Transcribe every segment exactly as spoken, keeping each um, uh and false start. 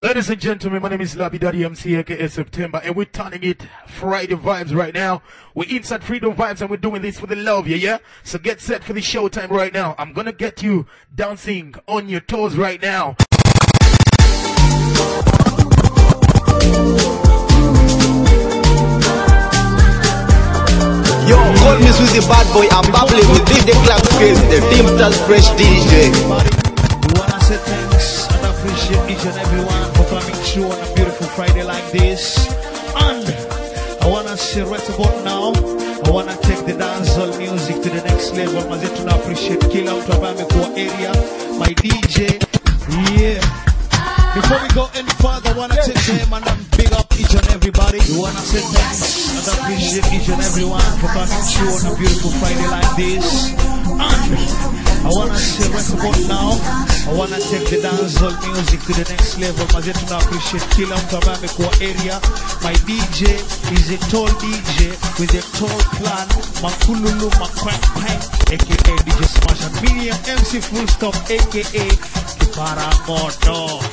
Ladies and gentlemen, my name is Labby Daddy M C, aka September, and we're turning it Friday vibes right now. We're inside Freedom Vibes, and we're doing this for the love, yeah, yeah? So get set for the showtime right now. I'm gonna get you dancing on your toes right now. Yo, call me with the bad boy, I'm babbling with D J Club Skills, the Teamsters Fresh D J. We wanna say thanks and appreciate each and everyone for coming through on a beautiful Friday like this. And I wanna say right about now, I wanna take the dancehall music to the next level. Mazetu na appreciate kila mtu ambaye amekuwa area, my D J, yeah. Before we go any further, I wanna take time and big up each and everybody. We wanna say thanks and appreciate each and everyone for coming through on a beautiful Friday like this. And I wanna say right about now, I wanna take the dancehall music to the next level. Mazetu na appreciate kila mtu ambaye amekuwa area. My D J is a tall D J with a tall plan. Makululu Makwank Pank, aka D J Smash, and Medium M C Full Stop, aka Kipara Moto.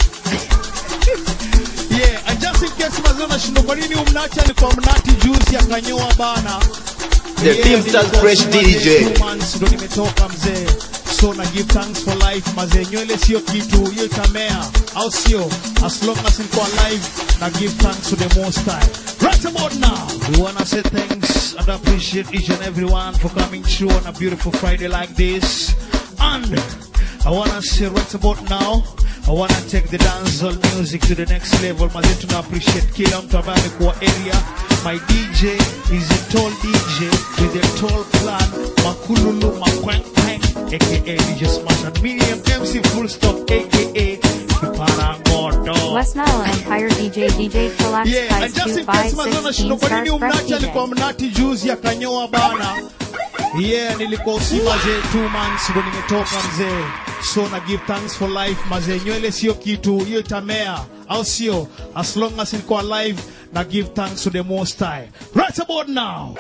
Yeah, and just in case mazona shindo kwa nini umnacha ni kwa mnati juice ya kanyoa bana. The yeah, Teamsters Fresh D J. Two months ndo nimetoka mzee. So na give thanks for life mazee. Nywele sio kitu, hiyo itamea. Au sio? As long as niko alive, na give thanks to the Most High. Right about now, we wanna say thanks and appreciate each and everyone for coming through on a beautiful Friday like this. And I wanna say right about now, I wanna take the dancehall music to the next level. Mazetu na appreciate kila mtu ambaye amekuwa area. My D J is a tall D J with a tall plan. Makululu Makwank Pank, aka D J Smash, and Medium M C Full Stop, aka Kipara Moto. West Nile Empire D J D J Relax Yeah, and just in case mazona shindo kwa nini umnacha alikuwa mnati juice ya kanyoa bana. Yeah, nilikuwa usimaze two months ndo nimetoka mzee. So na give thanks for life mazee. Nywele sio kitu, hiyo itamea. Au sio? As long as niko alive, na give thanks to the Most High. Right about now.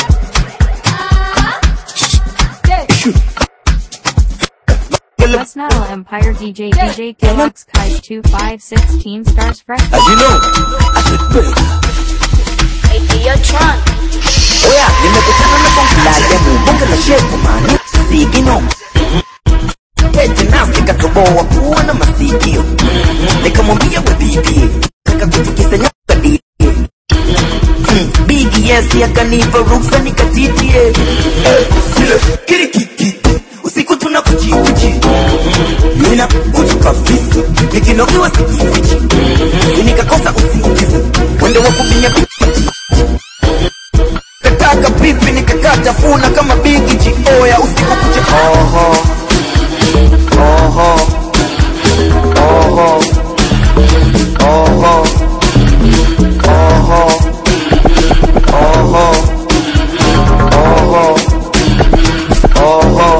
West Nile Empire D J D J Deluxe Kai two five sixteen stars fresh. As you know, I should pray. Hey, yo, Tron. Oh yeah, nimekutana na bonge la demo, bonge la shepu mani, sigino. Eti nasi katoboa kuwa na masikio. Nikamwambia we bibi, nikakutikisa nyaka di. B D S yakanipa ruksa nikatitie. Kiri kiki, usiku tunakuchikuchi. Nina uchu kabisa, nikinokiwa sikifichi. Nikakosa usingizi, wende wakubinya pipi. Kataka pipi nikakata funa kama bigi chioya usiku kuche. Oho, oho, oho, oho, oho, oho, oho, oho.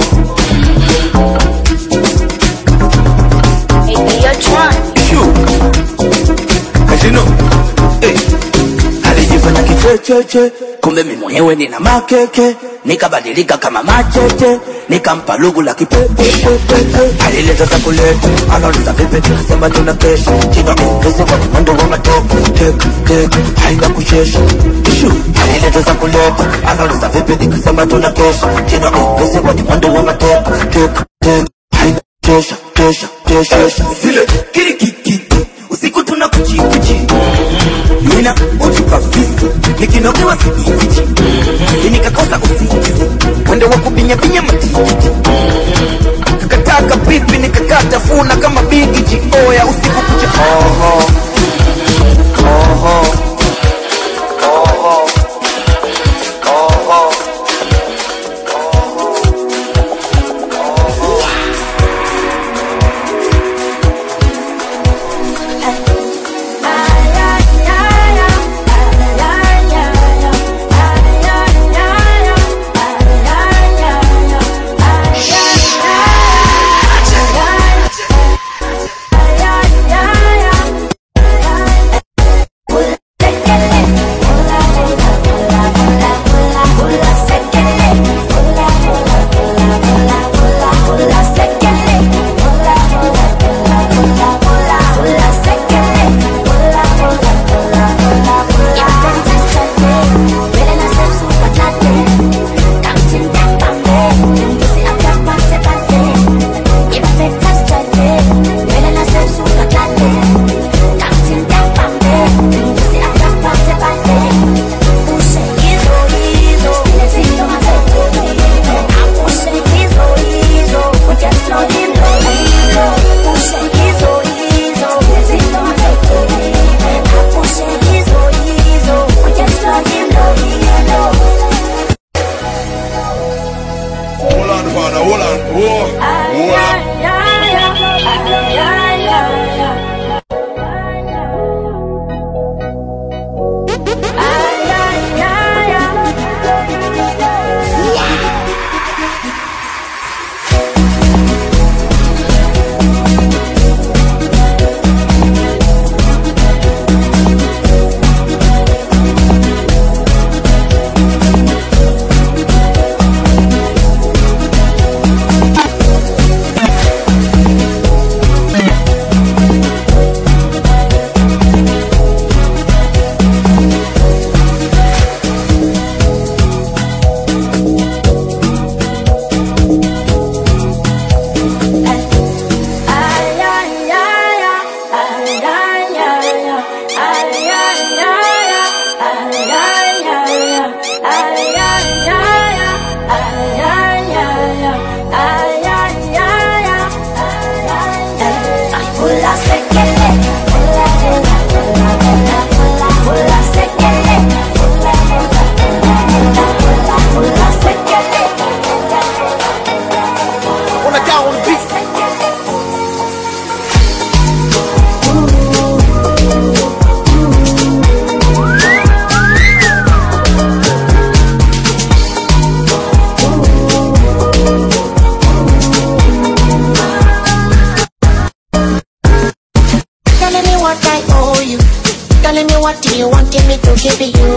Hey, yo, Tron. Shoo. As you know, hey. Alijifanya kichecheche, kumbe mimi mwenyewe nina makeke. Nikabadilika kama machete, nikampa lugu la kipepe. Alileta za kuleta, anauliza vipi, sema tuna kesha. Chino ongeze kwa mwendo wa matope. Tek, tek, haina kuchesha. Shoo. Alileta za kuleta, anauliza vipi, nikasema tuna kesha. Chino ongeze kwa mwendo wa matope. Tek, tek, haina kuchesha, kesha, kesha. Zile, kiri kiki, usiku tunakuchikuchi. Nina uchu kabisa, nikinokiwa sikifichi. Nikakosa usingizi, wende wakubinya binya matiti. Kakataka pipi nikakata funa kama bigi chioya usiku kuche. Oho, oho, oho, oho. what I owe you. Telling me what do you want me to give you.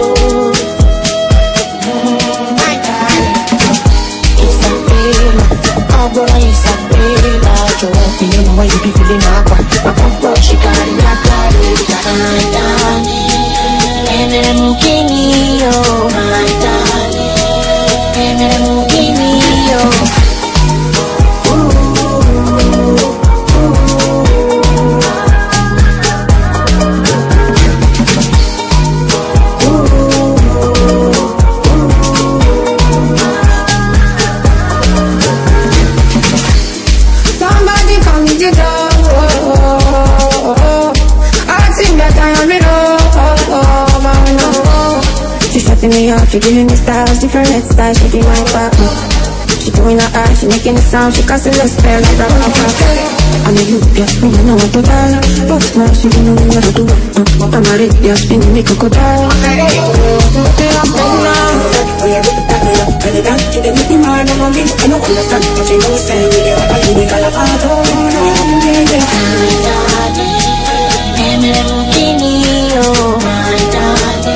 Mm, my darling, it's a feeling. Oh boy, it's a feeling. You know why you be feeling awkward. I come from Chicago, my darling. And I'm getting you, my darling. And I'm getting you. Me off, she giving me styles, different styles, she be my partner. She doing her art, she making the sound, she casting the spell like a rapper. I know you, yeah, me, I know what to die. But now she don't know what to do. uh, I'm a red, yeah, spinning me crocodile. Okay, I'm going now. She didn't make me mad, I'm on me. I don't understand, but she knows, say, yeah, I think we got a heart, oh, no, yeah. My darling, I'm looking at you, my darling.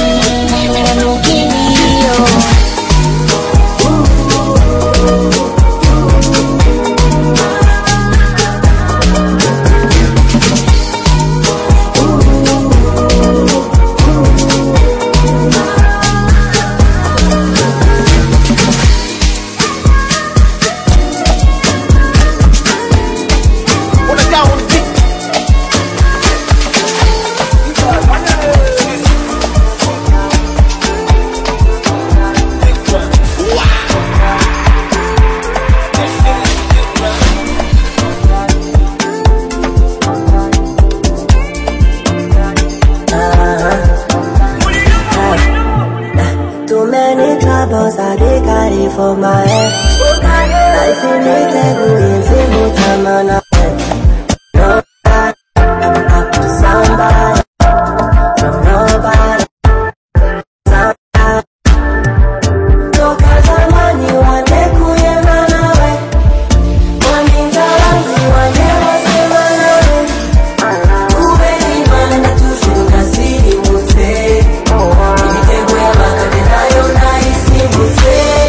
For my head, I feel like I'm going to time on a no, up to somebody, from nobody, somebody. No cause I'm money, one day cool you run away. One thing that I see, one day was a run away. Who any man that you should have seen him would say, if they were back at the dial, nice he would say.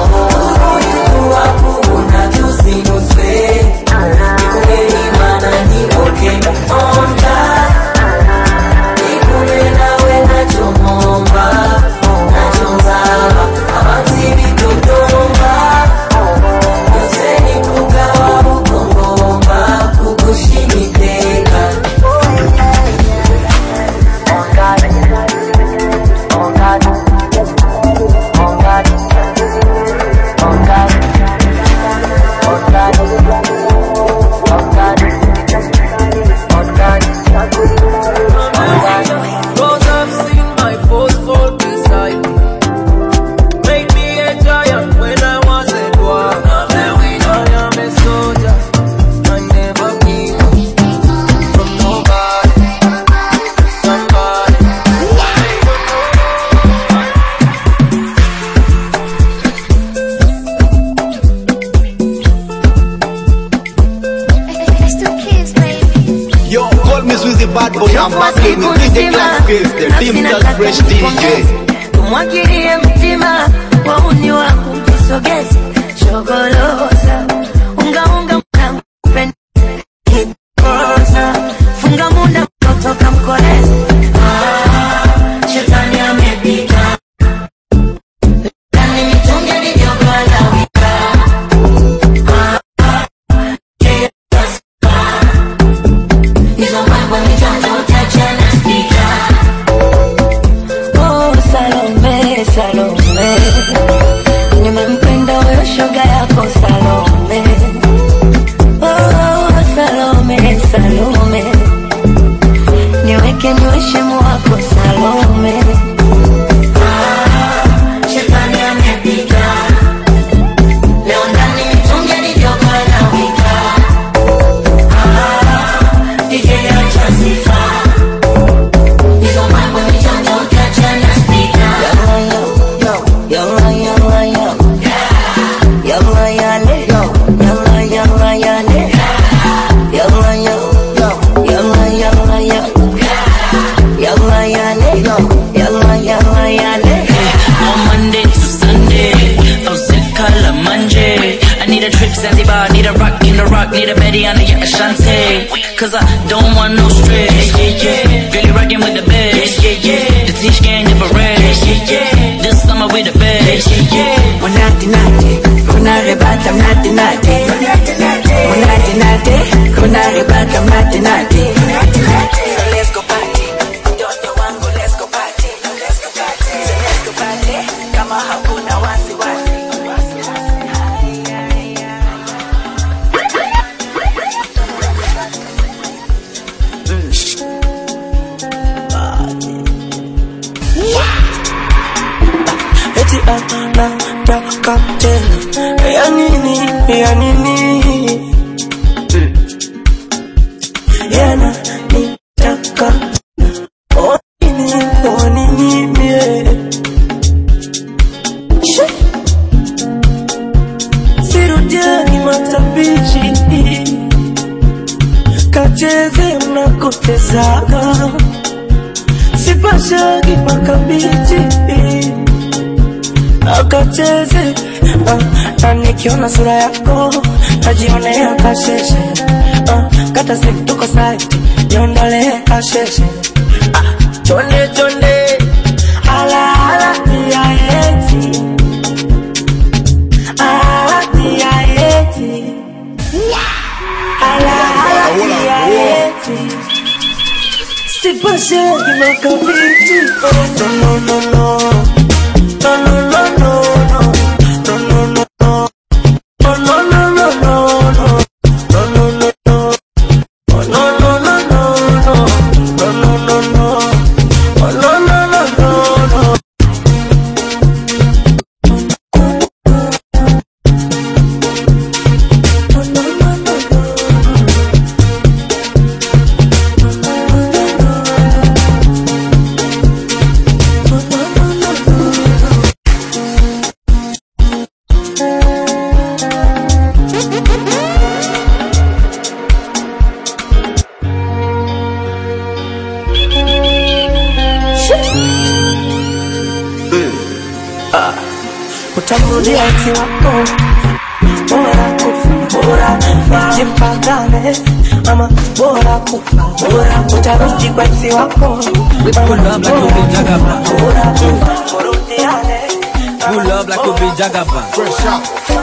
Tumwagilie mtima wauni wangu msogezi chogoloza unga unga mwangu kikosa funga munda kutoka mkolezi ah, shetani amepita ndani mitungi niliyokwala wika ah, yeah, ah, hizo mambo mitanzo utachana spika. Salome, Salome, nimempenda wewe shoga yako Salome. Oh, Salome, Salome, niweke niweshe mwako Salome. Ah, shetani amepita leo ndani mitungi niliyokwala wika. Ah, D J acha sifa hizo mambo mitanzo utachana. Yalla with a Betty under your Ashanti. Cause I don't want no stress. Yeah, yeah, yeah. Really rockin' with the best. Yeah, yeah, yeah. The teach gang never rest. Yeah, yeah. This summer we the best. Yeah, yeah. One nighty nighty, kuna rebata mnati nati. One nighty nighty, kuna rebata mnati nati. So let's go party. Mtoto wangu let's go party. Let's go party. So let's go party. Kama hakuna wasi wasi. Nataka tena ya nini, ya nini yana nitaka oh nini, oh nini mie sirudiani matabichi kacheze mnakotezaga sipashagi makabichi akacheze uh, na nikiona sura yako najionea kasheshe uh, kata siku tuko site niondole kasheshe uh, chonde chonde ala ala ya eti ala ya eti ala ala ya eti sipashagi makabiti oh no no no no no no no no no no no oh no no no no no no no no no oh no no no no no no no no no oh no no no no no utamurudia ex wako bora kufa bora kufa jimpagane ama bora kufa bora utarudi kwa ex wako pull up like you been Jagaba. bora kufa urudiane Pull up like you been Jagaba. Fresh out.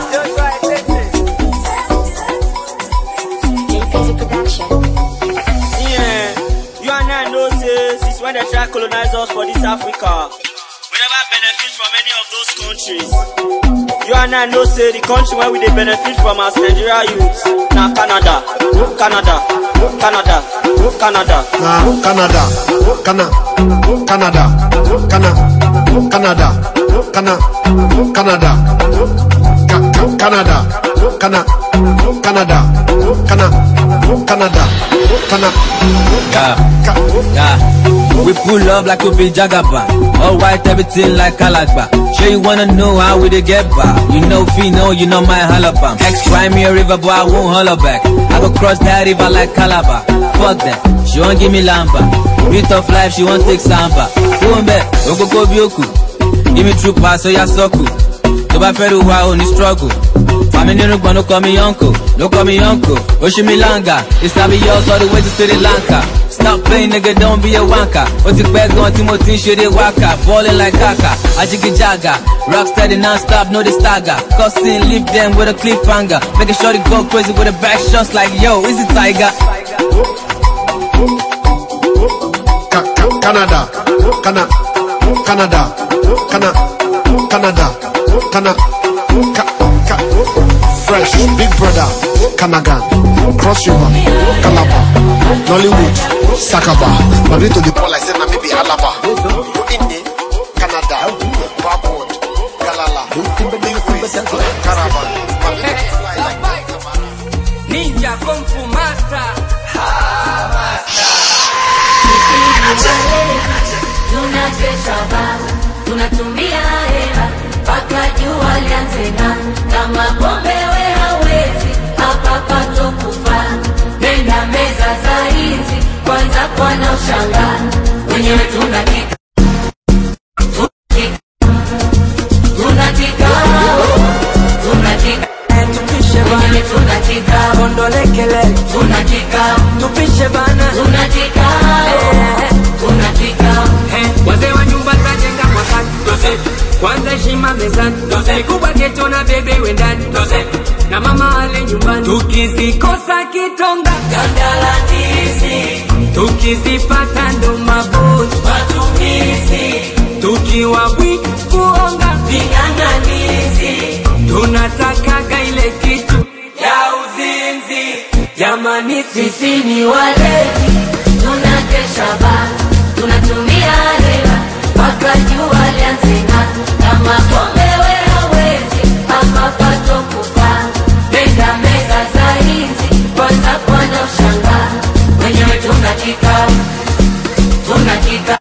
Yeah, you and I know say since when they try to colonize us for this Africa, we never benefit from any of those countries. You and I know say the country where we they benefit from as Nigeria youths. Now Canada, Canada, Canada, Canada. Nah, Canada, Canada, Canada, Canada, Canada, Canada, Canada, Canada, Canada, Canada, Canada, Canada, Canada. Yeah, yeah. We pull up like we be Jagaba. All white, everything like Kalagba. Sure you wanna know how we dey get by. You know Fino, you know my halabam. Ex cry me a river, but I won't holler back. I go cross that river like Calabar. Fuck that, she won't give me lamba. Beat of life, she won't take samba. Boom back, Oko go bioku. Give me true pass, so ya soku. To ba feru wa only struggle. Family no no call me uncle, no call me uncle. Oshimilanga, it's not be yours all the way to Sri Lanka. Stop playing, nigga, don't be a wanker. What's your bag on Timothy, shit it waka. Ballin' like Kaka, Ajiki Jaga. Rock steady non-stop, no the stagger. Cussing, leave them with a cliffhanger. Make a shorty go crazy with a back shots like, yo, is it Tiger? Canada, Canada, Canada, Canada, Canada, Canada, Fresh, Big Brother, Kanagan, Cross River, Calabar, Nollywood, Sakaba, Madrid to the Paul, I said, maybe Alaba, Indi, Canada, Backward, Galala, Caravan, Ninja Kung Fu Master. Tunacheza baba, tunatumia hela mpaka jua lianze ng'aa. Kama pombe we hawezi, hapa patokufa. Nenda meza za hizi, kwanza kwana ushangaa. Wenyewe tunakika, tunakika, tunakika, tunakika, wenyewe tunakika. Ondoleke tukizikosa kitonga gandala ndizi, tukizipata ndo mabuti matumizi, tukiwa bwi kuonga ving'ang'anizi, tunatakaga ile kitu ya uzinzi. Jamani sisi ni walevi, tunakesha ba, tunatumia hela mpaka jua lianzika. Kama pombe we hawezi, hapa pato kufa, mega mega za hizi kwanza kwanza ushanga. Wenyewe tunakika, tunakika,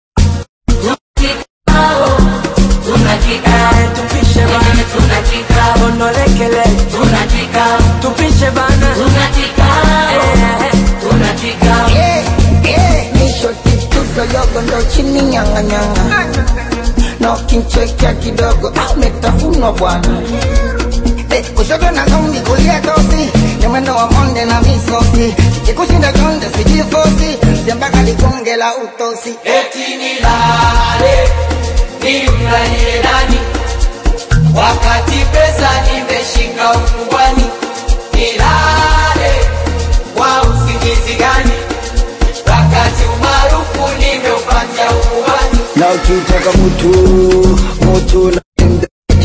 tunakikao, tunakika, tupishe bana, tunakika, onolekele, tunakika, tupishe bana, tunakika, tunakika. Yeah, yeah, nisho tituzo yogo ndo chini nyanga nyanga, no kinchekea kidogo, umetafunwa bwana. Eh, kushoto na zombi kulia tosi, nyamendo wa monde na misosi, kikushinda konde sijifosi, siambaka likonge la utosi. Eti nilale, nimlalie nani, wakati pesa nimeshika ukubwani. Nilale, kwa usingizi gani, wakati umaarufu nimeupata ukubwani. Na ukitaka mutu, mutu na mde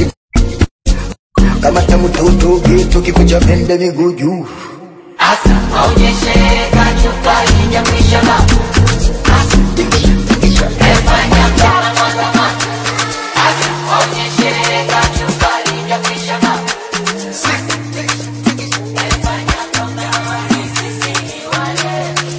kama tamututu gitu kikucha pende miguu juu. Asa maonyeshe kachupa inyamisha mapu, asa tikisha efanya kama mata mata. Asa maonyeshe kachupa inyamisha mapu, efanya kama sisi ni wale.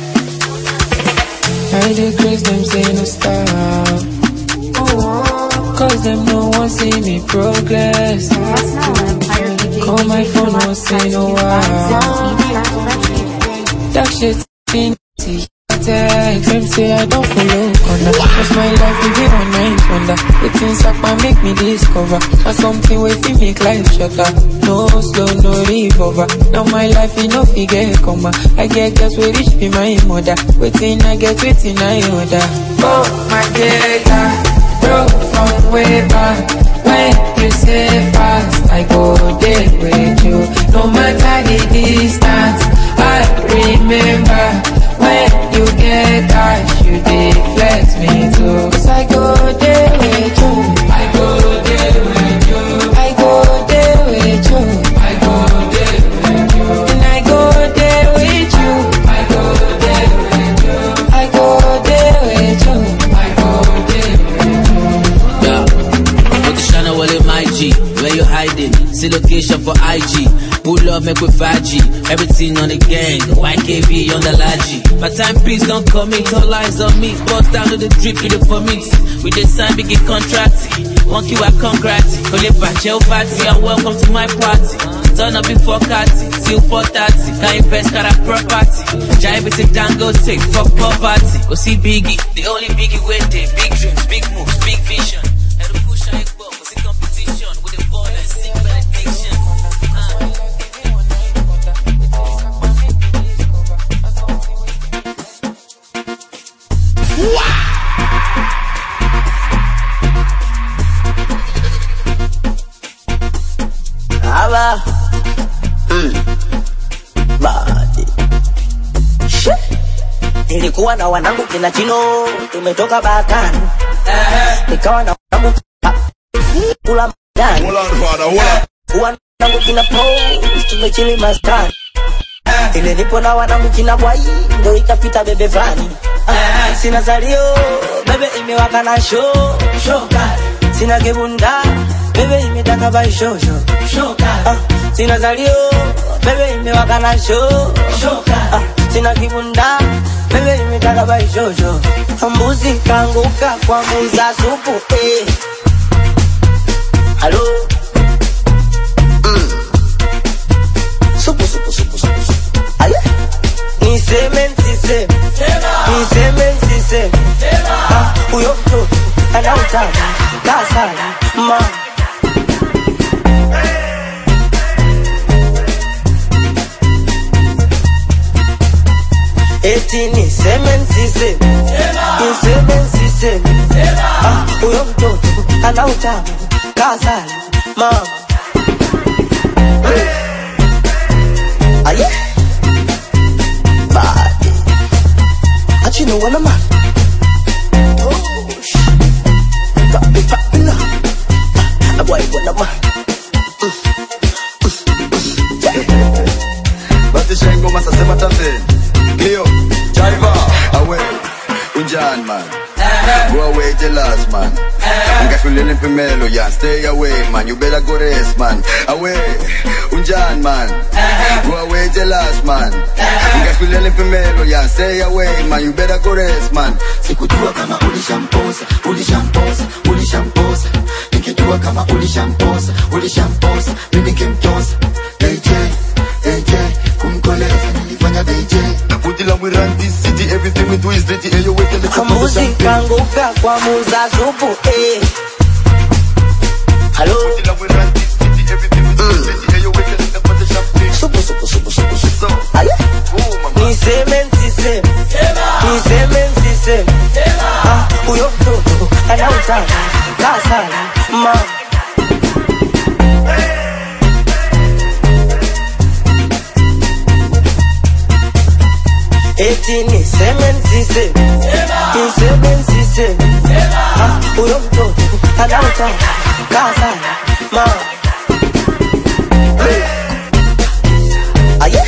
I decrease them say no stop, cause them no one see me progress. Call my phone, won't say no wow. That shit in text. Them say I don't follow corner. Cause my life will be one night wonder. The things up and make me discover. Or something with me make life shorter. No slow, no revolver. Now my life is no figure comma. I get girls with rich be my mother. Waiting I get waiting I order. Oh my data, broke from way back. When you say fast, I go there with you. No matter the distance, I remember. When you get cash, you deflect me too. Cause I go there with you. I go there with you. I go there with you. I go there with you. And I go there with you. I go there with you. I go there with you. I go there with you. Yeah. Shana Wale my G, where you hiding? See location for I G. Pull up, make with five G. Everything on the gang, Y K B on the laji. My time piece don't come in, all eyes on me. Bust down to the drip, with the permit. We just sign big contract. One Q I congrats. Call it back, chill party, and welcome to my party. Turn up before Cathy, till four thirty. Can't invest, got a property. Jive it, Dango, take, fuck poverty. Go see Biggie, the only Biggie waiting. Big dreams, big moves, big vision. Aba mm. Badi Shit. Nilikuwa na wanangu kina Chino, tumetoka Bakani. Nikawa na wanangu kula mdani. Wanangu kina Pose, tumechili maskani. Ile nipo na wanangu kina Bwai, ndo ikapita bebe vani. Sina zalio, bebe imewaka na show, show kari. Sina kibunda, bebe imetaka bai show show, show kari. Sina zalio, bebe imewaka na show, show kari. Sina kibunda, bebe imetaka bai show show. Mbuzi kanguka kwa muza supu, eh. Hello. Mm. Supu supu supu supu supu. Aye. Ni semen si sem. Ni semen si sem. Ah, uyo to. Anauta. Kasala. Ma. Eti ni semen si sem. Ni semen si sem. Ah, uyo to. Anauta. Kasala. Ma. you know what I'm at? Oh, shit. Got me popular. I boy, what I'm at? Batishengo masasema tambe Cleo, Jaiva, away Unjan man Go away jealous man Ngashulele pimelo yan Stay away man, you better go rest man Away, Unjan man Go away jealous man Ngashulele pimelo yan Stay away man, you better go rest man Sikujua kama ulishamposa, ulishamposa, ulishamposa Nikijua kama ulishamposa, ulishamposa Mimi kimtosa A J, A J Kumkoleza nilifanya D J Until we run this city, everything we do is dirty. Hey, you wait till the muzika nguka kwa muza zubu eh. Hello. Until we run this city, everything we do is dirty. Hey, you wait till the champagne. Supu supu supu supu supu. Aye. Oh mama. Ni semen si sem. Ni semen si sem. Ah, uyo mtoto anauza kasa ma. Eti ni semen si sem. Ni semen si sem. Ah, uyo mtoto anauza kasa ma. Aye.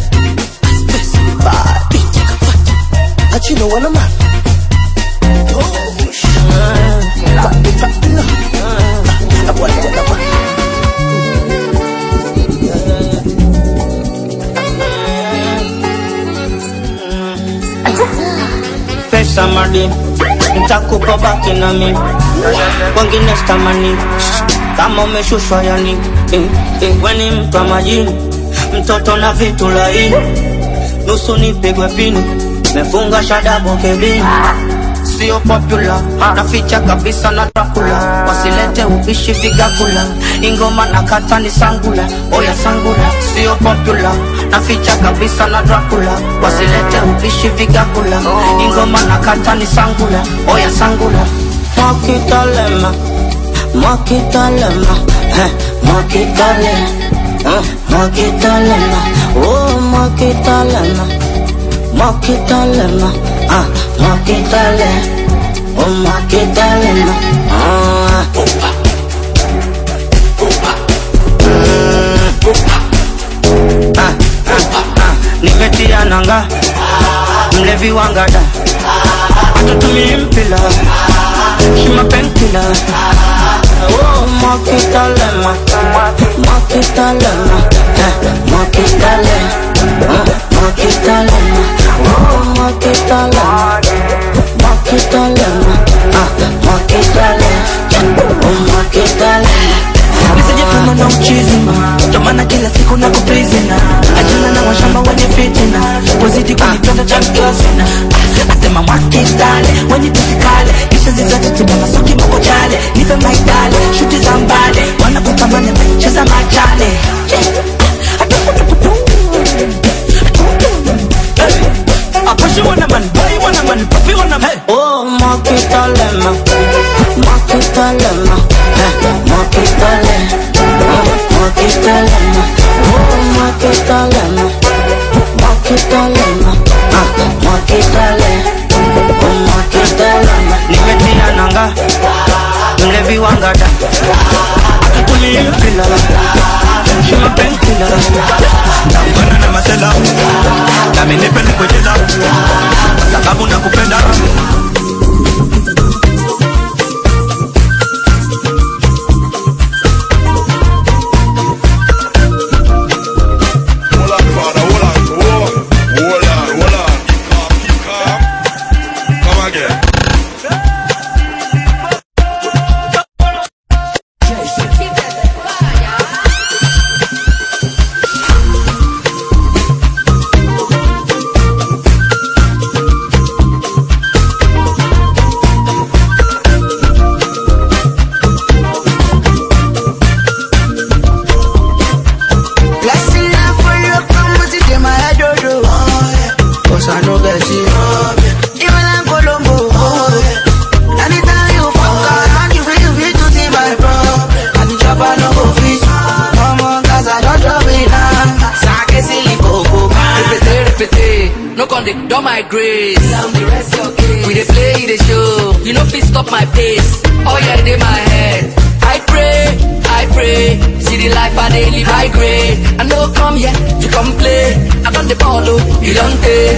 But you know what I'm at? Oh, shit. Got me popular. I want what I'm at. Pesa madi, nitakupa baki na mimi. Wengine stamani, kama umeshushwa yani. Eh, eh, weni mtu wa majini, mtoto na vitu laini. Nusu nipigwe pini, mefunga shadabo kebini. Sio popular, naficha kabisa na Dracula. Wasilete ubishi vigakula, ingoma na kata ni sangula. Oya sangula, sio popular, naficha kabisa na Dracula. Wasilete ubishi vigakula, ingoma na kata ni sangula. Oya sangula. Mwakitalema, mwakitalema, eh, mwakitalema, eh, mwakitalema, oh mwakitalema, mwakitalema, ah, mwakitalema, oh mwakitalema, ah, opa, opa, mm, opa, ah, ah, ah, nimetia nanga, mlevi wangada, atutumi mpila, shima penkila. Oh, mwakitalema, mwakitalema, eh, mwakitalema, mwakitalema, oh, mwakitalema, mwakitalema, ah, mwakitalema, oh, mwakitalema. Nisije kama na uchizima, tomana kila siku na kuprizina. Achana na washamba wenye fitina, wazidi kunipenda champiosina. Asema mwakitale, wenye tusikale, kisha zizote tunamasoki mokojale. Nipe maidale, shuti za mbale, wanakutamane mecheza machale. I push you on a man, boy you on a man, puppy on a man. Oh, Makitalema, Makitalema, Makitalema, Makitalema, oh, Makitalema, Makitalema, Makitalema, oh, Makitalema. Nimetia nanga, mlevi wangada, atutumi mpila, shima penkila. Nambana na masela, nami nipende kucheza, sababu nakupenda. I know that she even I'm Colombo. on the door my grace. We dey play the show, you know fit stop my pace. Oh yeah, it in my head. I pray, I pray, see the life I dey live high grade. I no come here to complain. I done the ball, oh, you don't pay.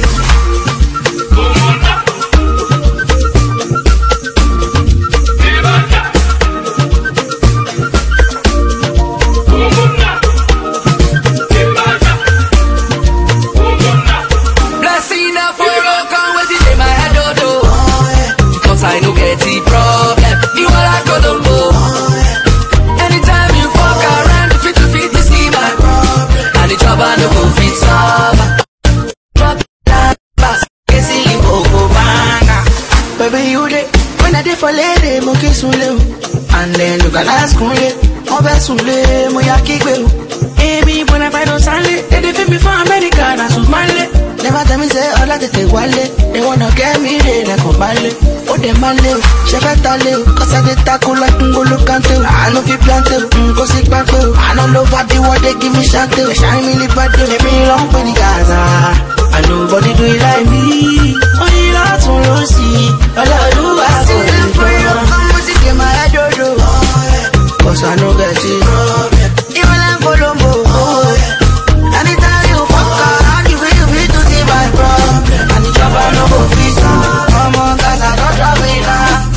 I no get the problem. You are like a dumbo. Anytime you fuck around, you fit to fit to see my problem. And the job I no go fit solve. Drop that bass, get silly bogo banga. Baby, you dey when I dey for lady, mo kiss you, and then you can ask me, mo be sule, mo ya kigbe. Baby, when I find on Sunday, they dey fit me for America, na so male. Never tell me say all I take wale. They wanna get me they like a ballet. Oh they male, she better live. Cause I get tackle like Ngolo Kante. I know fi plante, go sick back. I don't know what they want, they give me shot. They shine me the bad, they me long for the Gaza. And nobody do it like me. Only lots on you see. All I do I go in for you. Come music in my head, yo, yo. Cause I know that it. Even like Colombo. Anytime you fuck around, you feel free to see my problem. And the job I know go fit on. Come on, guys, I don't drop it now.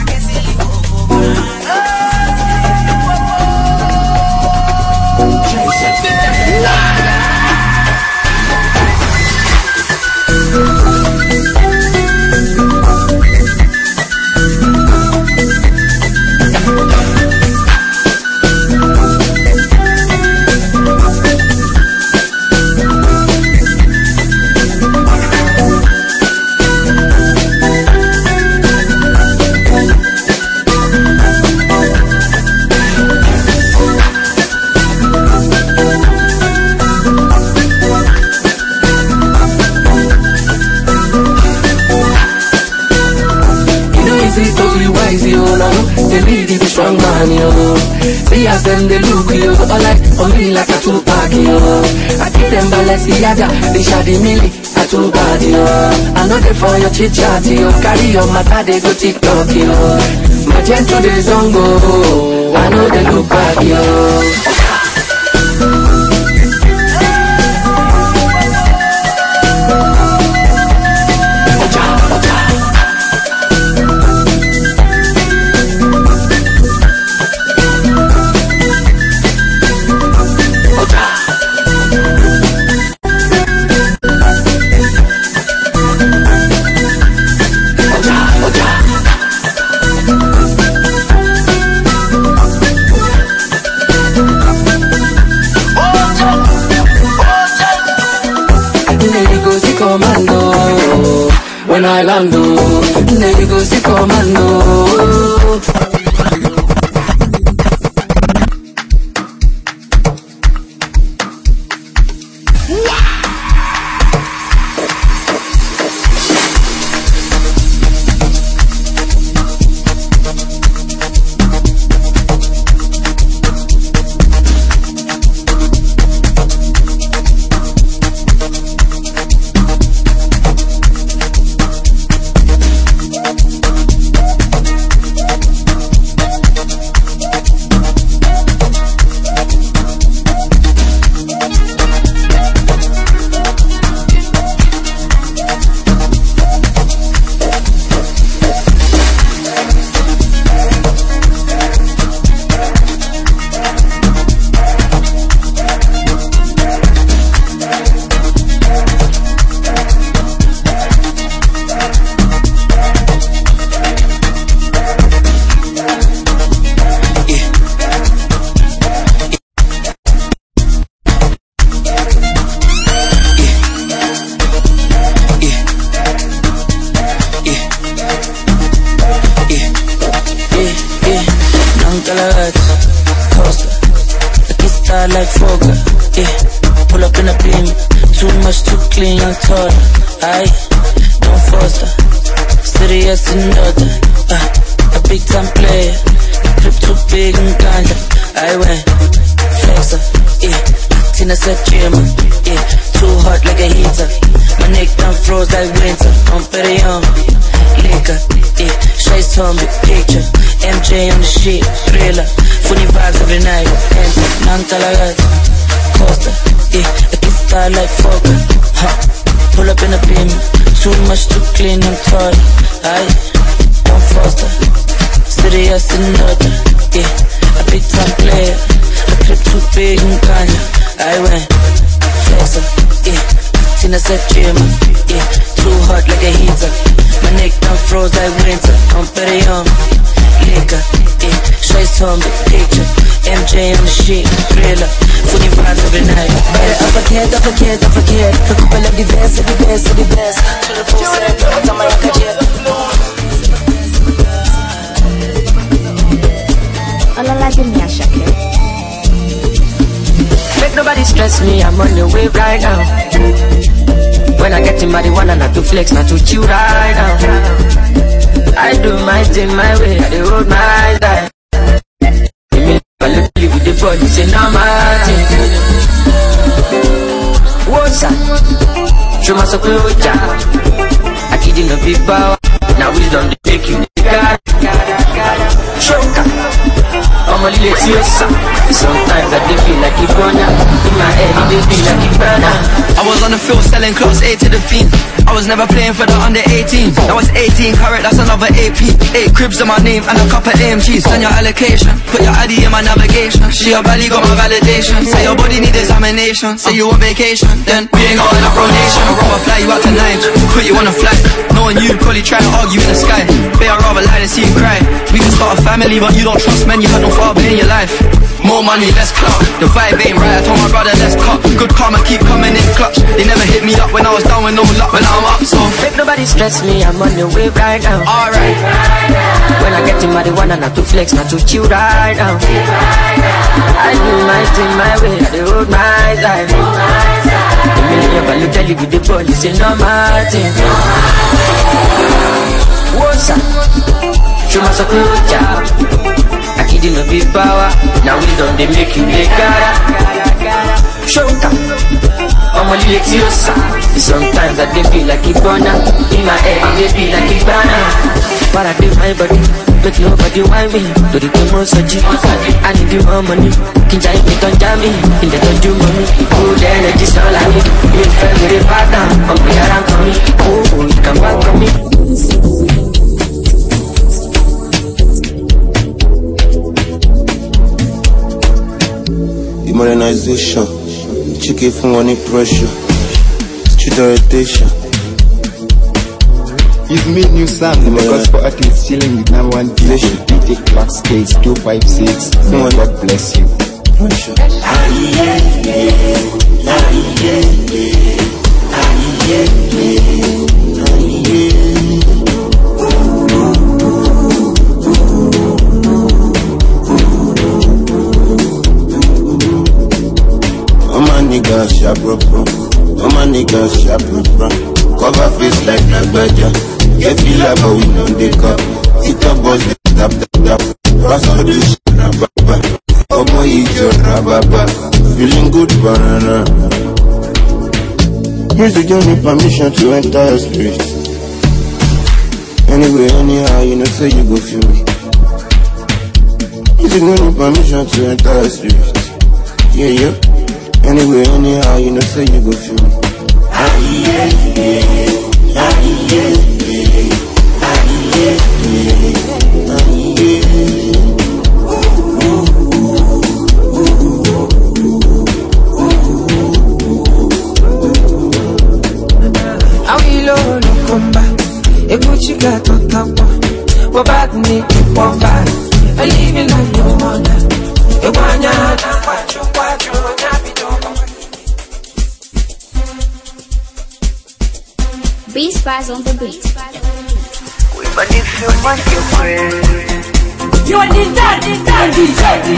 Strong man, yo. See as them they look, yo. All like for me like a two-pack, yo. I keep them Balenciaga, they shady milli, a two-bad, yo. I know they for your chit-chat, yo. Carry your matter, they go TikTok, yo. My gentle they zongo, I know they look back, yo. When I land, then you go see commando. like Fogger, yeah. Pull up in a beam, too much, too clean, young tall. Aye, don't foster, serious and other. Uh, a big time player, grip too big and ganja. I went flexer, yeah. Tina Tina said gym, yeah, too hot like a heater. My neck down froze like winter. I'm pretty young, liquor, yeah. Shades on me, picture. M J on the shit, thriller. Funny vibes every night. Enter, non-tolerant. Costa, yeah, I can style like Fokker, huh. Pull up in a beam, too much to clean, I'm tired. Aye, don't foster. Serious in order, yeah. A big time player. A clip too big in Kanye. I went flexer, yeah. Tina said gym, yeah. Too hot like a heater. My neck down froze like winter. I'm pretty young, liquor, yeah. Shades on the picture. M J on the shit, thriller. Funny vibes every night. Yeah, I forget, I forget, I forget. The couple of the best, the best, the best. To the full set, but I'm like a jet. Make nobody stress me, I'm on the way right now. When I get in marijuana, not to flex, not to chill right now. I do my thing my way, I do hold my eyes. I live with the body, say no matter. What's up? Show my support, I kid in the big power. Now we don't take you. Show I'm a little serious. Sometimes I feel like a burner. In my head, it feel like a burner. I was on the field selling clothes, A to the fiend. I was never playing for the under eighteen. Now it's eighteen carat, that's another A P. Eight cribs on my name and a couple A M Gs. Send your allocation, put your I D in my navigation. She your belly got my validation. Say your body need examination. Say you on vacation, then we ain't got enough rotation. I'd rather fly you out tonight, put you on a flight. Knowing you probably try to argue in the sky. But I'd rather lie than see you cry. We can start a family, but you don't trust men. You had no father in your life. More money, less clout. The vibe ain't right, I told my brother let's cut. Good karma keep coming in clutch. They never hit me up when I was down with no luck. When I'm up, so make nobody stress me, I'm on the way right now. Alright. When I get in marijuana, not to flex, not to chill right now. I do my thing my way, I do hold my life. The million value tell you with the body, say no matter. What's up? Show my support, I kid in the big power. Now we don't they make you make cara. Show up. I'm a little serious. Sometimes I feel like a burner. In my head they feel like a burner. But I do my body, but nobody want me. Do the most of you. I need you more money. Can I make on jammy? In the don't do money. Oh, the energy's all I need. You feel with a partner. I'm here and coming. Oh, you can walk on me. Modernization, chicken from any pressure, street orientation. You've made new sound, the gospel artist chilling with number one D J, D J Backstage two five six. May God bless you. Pressure. Niggas sharp bro, all my niggas sharp bro. Cover face like Nagbaja, get feel but we know they cup. It up boss, tap tap tap. Pass all this shit, rababa. Oh boy, it's your rababa. Feeling good, banana. Music give me permission to enter your spirit. Anyway, anyhow, you know say you go feel me. Music give me permission to enter your spirit. Yeah, yeah. Anyway, anyhow, you know, say you go feel me. Ah, yeah, yeah. Ah, yeah, yeah. Ah, yeah, yeah. Ah, yeah. I will all come back. A Gucci got on top. What bad need to walk back. I live in like your mother. A one yard, watch you, watch you. Beast Spies on the beat. But if you want your friend, you are the daddy, daddy, daddy,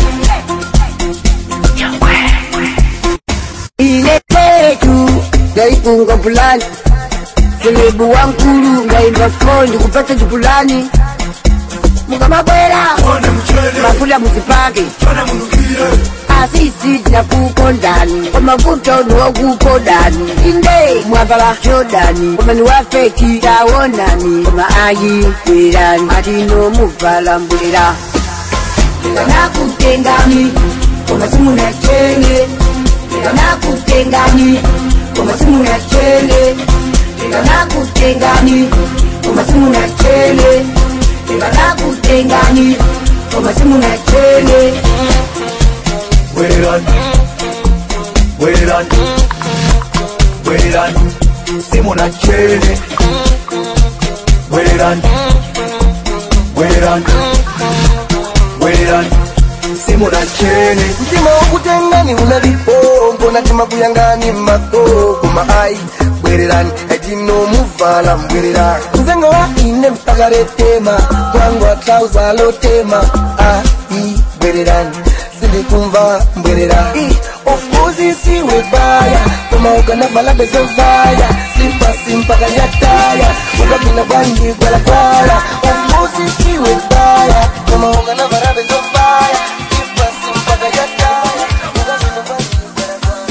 daddy. Ile tetu gaifunga fulani Selebu wa mkulu gaiva fondi kupata jupulani Muka makwela Mafula musipake asisi nakukondani wamavuto nuwokukondani inde mwagala jodani omani wafeki tawonani omaayi berani atino muvala mbulira nakutengani omasimu na chene nakutengani omasimu na chene nakutengani omasimu na chene nakutengani omasimu na chene. Wait on, wait on, wait on, simu na chene. Wait on, wait on, wait on, simu na chene. Mtima wakutengani unalipongo na tima kuyangani mako kumaai. Bwereran, ejino muvala mbwerera. Nzengo wa ine mpagare tema, kwangu wa trauza lo tema. Ah, i, bwereran, silikumva mbwerera. I, of course isiwe baya, kuma uka na malabe so fire. Simpa simpa kanyataya, uka kina bangi kwa la kwala. Of course isiwe baya, kuma uka na malabe so fire. Simpa simpa kanyataya, uka kina bangi kwa la kwala.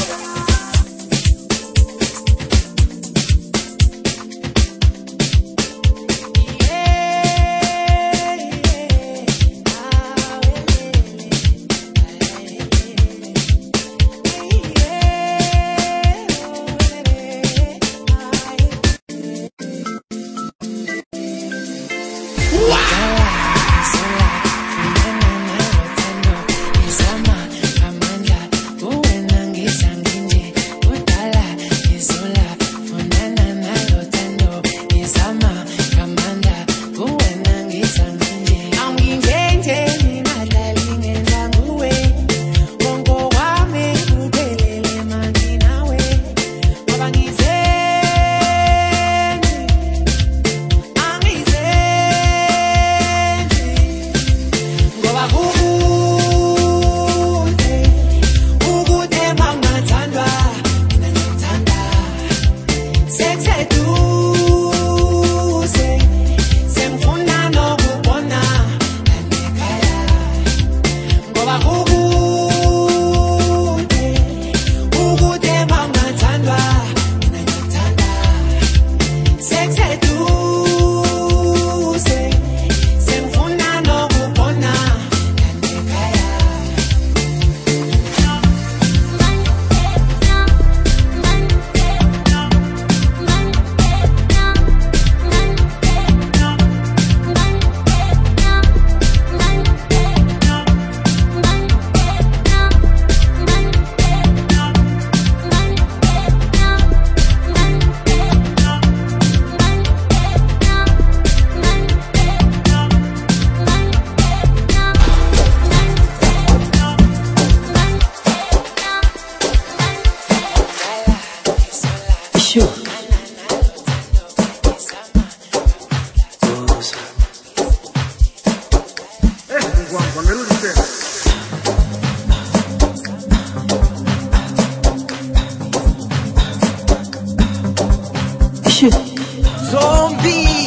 Zombie,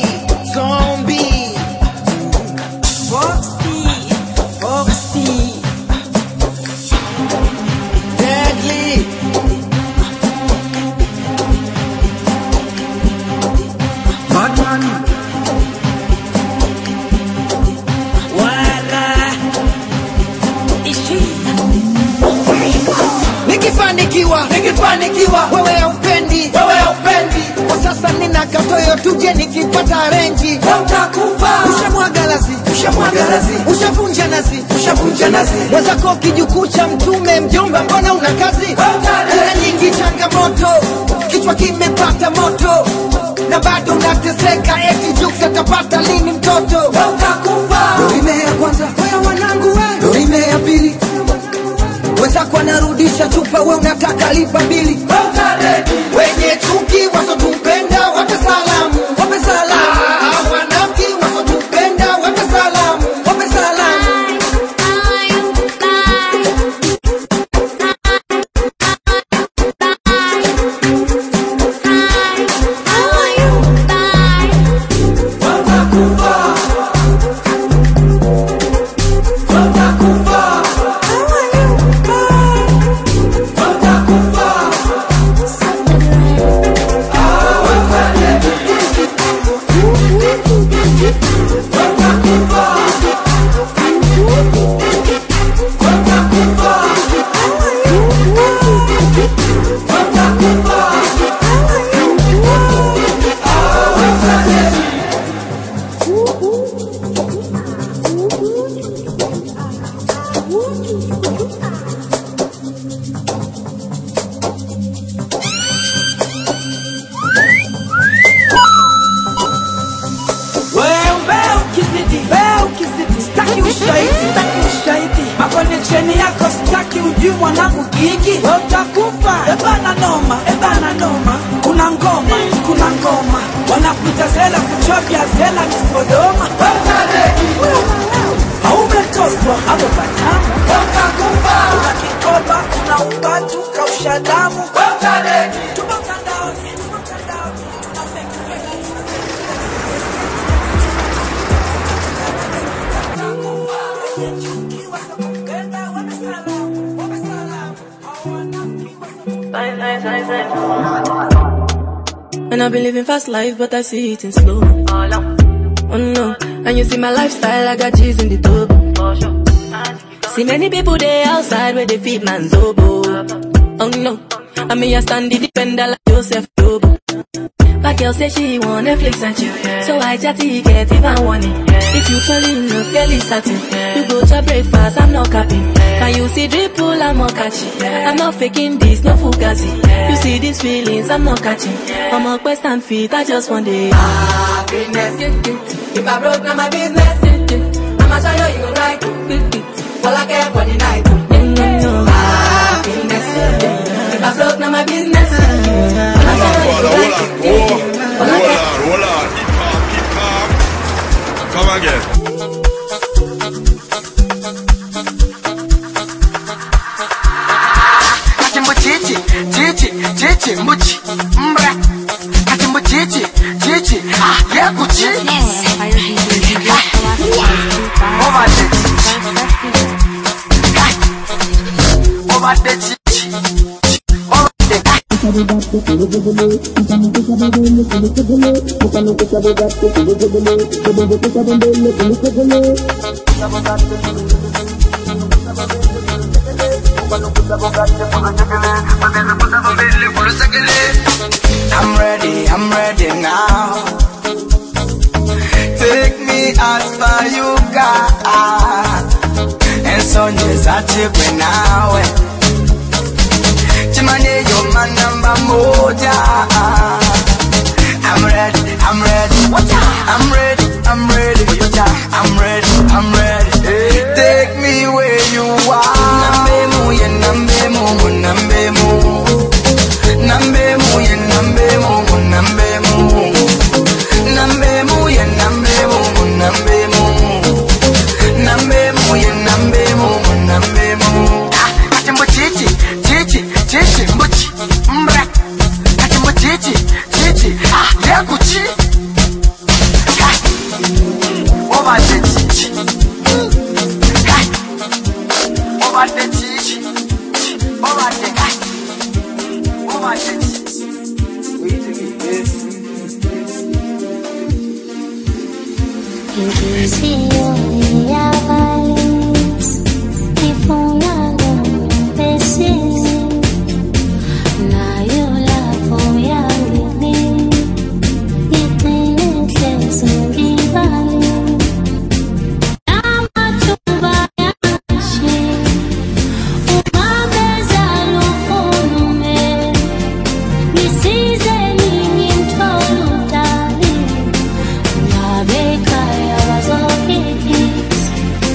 zombie, Foxy, Foxy, Deadly, Batman, Wala, Ishi. Nikifanikiwa, nikifanikiwa, wewe haupendi, wewe haupendi. Kwa sasa nina katoyo tuje nikipata renji. Utakufa. Ushamwaga lazi, ushamwaga lazi. Ushavunja nazi, ushavunja nazi. Wazako kijukuu cha mtume mjomba mbona una kazi? Hela nyingi changamoto, kichwa kimepata moto. Na bado unateseka eti Jux atapata lini mtoto? Utakufa. Dorime ya kwanza, wewe wanangu wewe. Dorime ya pili. Wezako anarudisha chupa wewe unataka lipa mbili. Wenye chuki wasotupenda wape salamu, wape salamu. Wanafiki wasotupenda wape salamu, wape salamu. Watakufa. Watakufa. Yu mwanangu kiki utakufa. Ebana noma, ebana noma. Kuna ngoma, kuna ngoma. Wanakuita zela kuchopia zela kisodoma. Haumetoswa hapo patamu. Utakufa. Una kikoba, una upatu, kausha damu. Tupo mtandaoni, tupo mtandaoni. And I've been living fast life, but I see it in slow. Oh no, and you see my lifestyle, I got G's in the tub. See many people there outside where they feed man's oboe. Oh no, I mean I stand the defender like Joseph Lobo. My girl say she want Netflix and chill, so I chatty get even warning. If you fall in love, girl is certain. You go to breakfast, I'm not capping. Can you see dripple, I'm not catching. I'm not faking this, no fugazi. You see these feelings, I'm not catching. I'm a quest and feet, I just want it. Happiness, if I broke, now my business. I'ma show you, you go right. All I care for the night. Happiness, if I broke, now my business. I'ma show you, you go right. Hold on, hold on, keep calm, keep calm. Come again. Kachimbo chichi, chichi, chichi, mbuchi, mbra. Kachimbo chichi, chichi, ah, yeah, kuchi. Over the chichi. Over the chichi. Over I'm ready, I'm ready now. Take me as far you got. And so just I take me now. Chimane, you're my number moja. I'm ready, I'm ready. I'm ready, I'm ready. I'm ready, I'm ready. Take me where you are. Nambe mu ye nambe mu nambe mu. Nambe mu ye nambe mu nambe mu. Nambe mu ye nambe mu nambe mu. Nambe mu ye nambe mu nambe mu. Kachimbo chichi, chichi, chichi mbuchi, mbra. Kachimbo chichi, chichi, ah, yeah kuchi. Over the chichi. Over the chichi. Over the Over the chichi. You can see your eyes before I know this is. Now you laugh for your baby. It ain't less than Diwali. I'm a chuba yashi. Umabeza lufunume. Misize nini mtolutali. Nabeka ya wazokiki.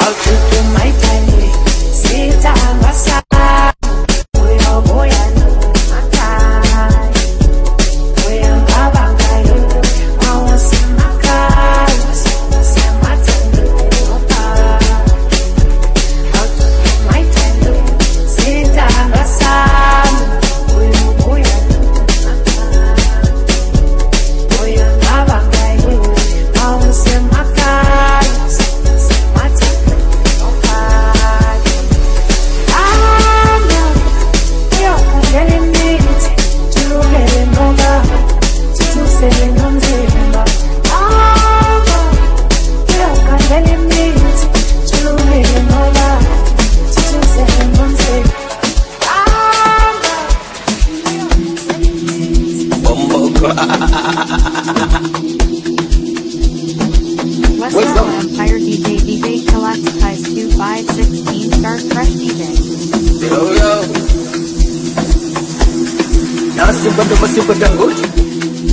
How to do my time, sit on my side. We are boy and my time. We are Babanga, I want some my car, some my time, how to do my time, sit on my side. We are boy and my time. We are Babanga, I want some my car, some my time. West Nile Empire D J D J Collect Ties two five sixteen Star Fresh D J. Yo yo. Nasi pada masih pedanggut.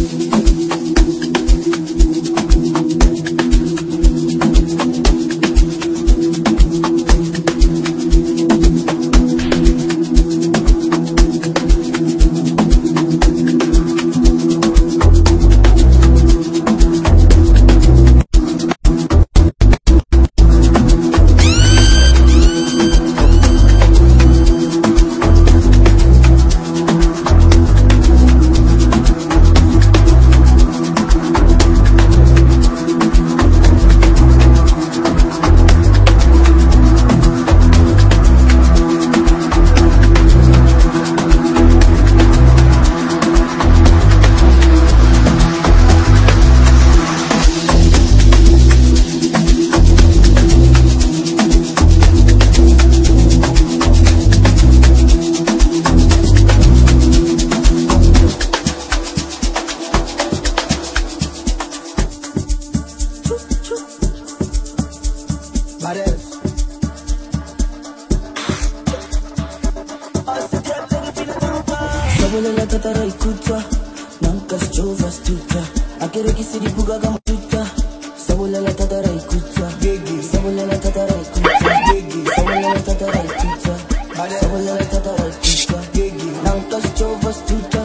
Sabolela tatara ikutwa Nanka sjova stuka Akere kisiri buga kama tuta Sabolela tatara ikutwa Sabolela tatara ikutwa Sabolela tatara ikutwa Sabolela tatara ikutwa Nanka sjova stuka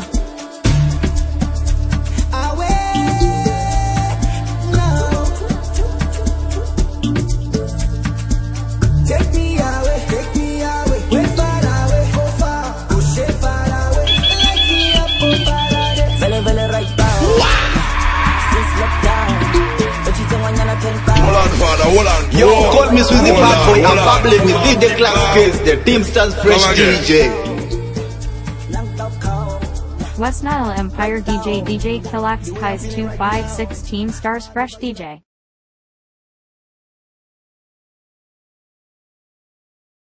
Take me away, take me away, way far away, go far, push it far away, light me up, go far. Vele vele right down, since lockdown, but you don't want to ten pounds. Hold on, father, hold on. Yo, call me with the bad boy, I'm babbling with D J Class Case, the Teamsters Fresh D J. West Nile Empire D J D J Killax Ties two five sixteen Stars Fresh D J.